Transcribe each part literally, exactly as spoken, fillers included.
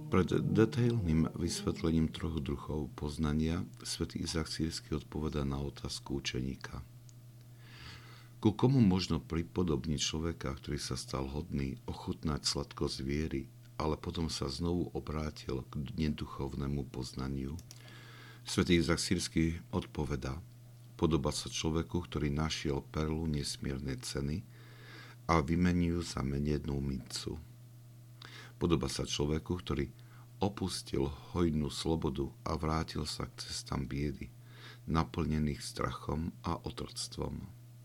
Pred detailným vysvetlením troch druhov poznania svätý Izák Sýrsky odpovedá na otázku učeníka. Ku komu možno pripodobniť človeka, ktorý sa stal hodný ochutnať sladkosť viery, ale potom sa znovu obrátil k neduchovnému poznaniu? Svätý Izák Sýrsky odpovedá: podoba sa človeku, ktorý našiel perlu nesmiernej ceny a vymenil za menednú mincu. Podoba sa človeku, ktorý opustil hojnú slobodu a vrátil sa k cestám biedy, naplnených strachom a otroctvom.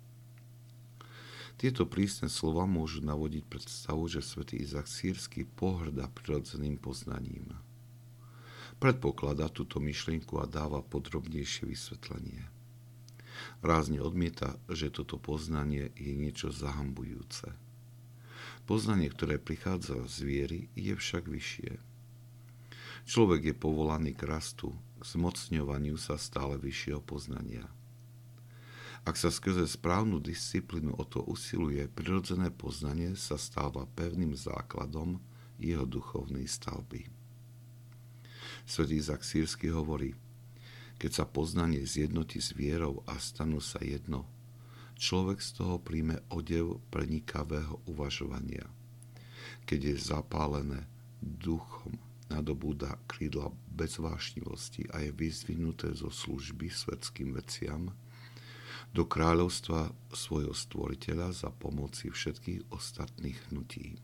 Tieto prísne slova môžu navodiť predstavu, že svätý Izák Sýrsky pohŕda prirodzeným poznaním. Predpokladá túto myšlienku a dáva podrobnejšie vysvetlenie. Rázne odmieta, že toto poznanie je niečo zahambujúce. Poznanie, ktoré prichádza z viery, je však vyššie. Človek je povolaný k rastu, k zmocňovaniu sa stále vyššieho poznania. Ak sa skrze správnu disciplínu o to usiluje, prirodzené poznanie sa stáva pevným základom jeho duchovnej stavby. Svätý Izák Sýrsky hovorí: keď sa poznanie zjednotí s vierou a stanú sa jedno, človek z toho príjme odev prenikavého uvažovania. Keď je zapálené duchom, nadobúda krídla bezvášnivosti a je vyzvinuté zo služby svetským veciam do kráľovstva svojho stvoriteľa za pomoci všetkých ostatných hnutí.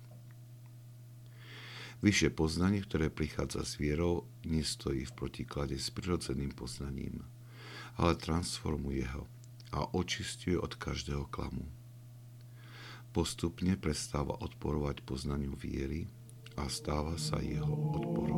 Vyššie poznanie, ktoré prichádza s vierou, nestojí v protiklade s prirodzeným poznaním, ale transformuje ho a očisťuje od každého klamu. Postupne prestáva odporovať poznaniu viery a stáva sa jeho odporom.